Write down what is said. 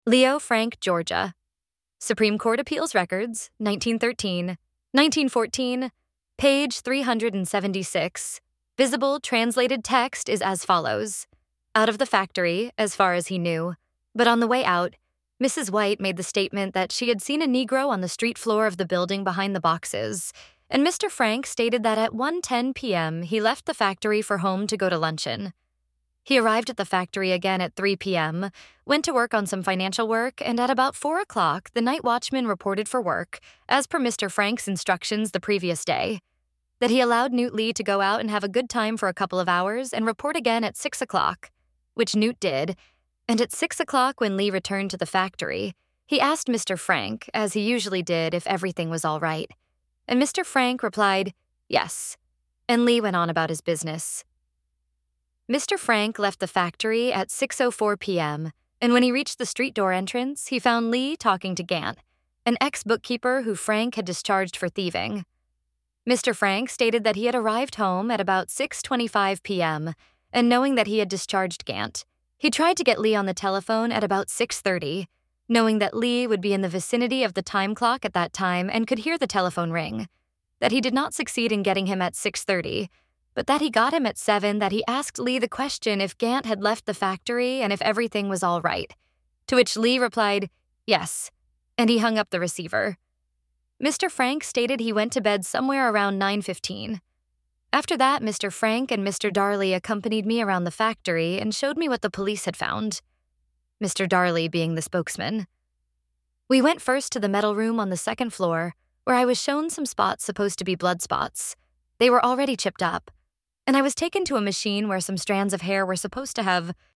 Leo Frank, Georgia. Supreme Court Appeals Records, 1913, 1914, page 376. Visible translated text is as follows. Out of the factory, as far as he knew, but on the way out, Mrs. White made the statement that she had seen a Negro on the street floor of the building behind the boxes, and Mr. Frank stated that at 1:10 p.m. he left the factory for home to go to luncheon. He arrived at the factory again at 3 p.m., went to work on some financial work, and at about 4 o'clock, the night watchman reported for work, as per Mr. Frank's instructions the previous day, that he allowed Newt Lee to go out and have a good time for a couple of hours and report again at 6 o'clock, which Newt did, and at 6 o'clock when Lee returned to the factory, he asked Mr. Frank, as he usually did, if everything was all right, and Mr. Frank replied, yes, and Lee went on about his business. Mr. Frank left the factory at 6:04 p.m., and when he reached the street door entrance, he found Lee talking to Gant, an ex-bookkeeper who Frank had discharged for thieving. Mr. Frank stated that he had arrived home at about 6:25 p.m., and knowing that he had discharged Gant, he tried to get Lee on the telephone at about 6:30, knowing that Lee would be in the vicinity of the time clock at that time and could hear the telephone ring, that he did not succeed in getting him at 6:30, but that he got him at 7, that he asked Lee the question if Gant had left the factory and if everything was all right, to which Lee replied, yes, and he hung up the receiver. Mr. Frank stated he went to bed somewhere around 9:15. After that, Mr. Frank and Mr. Darley accompanied me around the factory and showed me what the police had found, Mr. Darley being the spokesman. We went first to the metal room on the second floor, where I was shown some spots supposed to be blood spots. They were already chipped up, and I was taken to a machine where some strands of hair were supposed to have